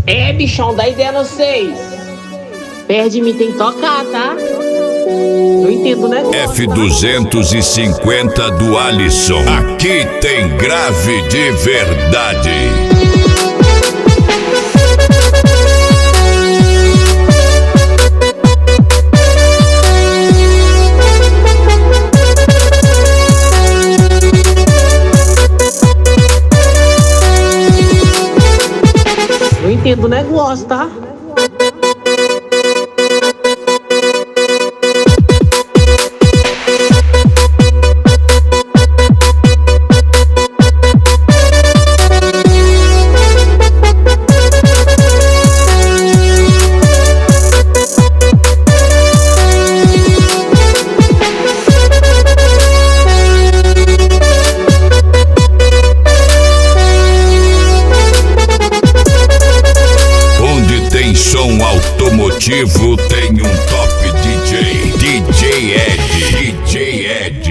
É, bichão, dá ideia a vocês. Perto de mim tem que tocar, tá? Não entendo, né? F250 do Alisson. Aqui tem grave de verdade. Não entendo o negócio, tá? Som automotivo tem um top DJ, DJ Ed.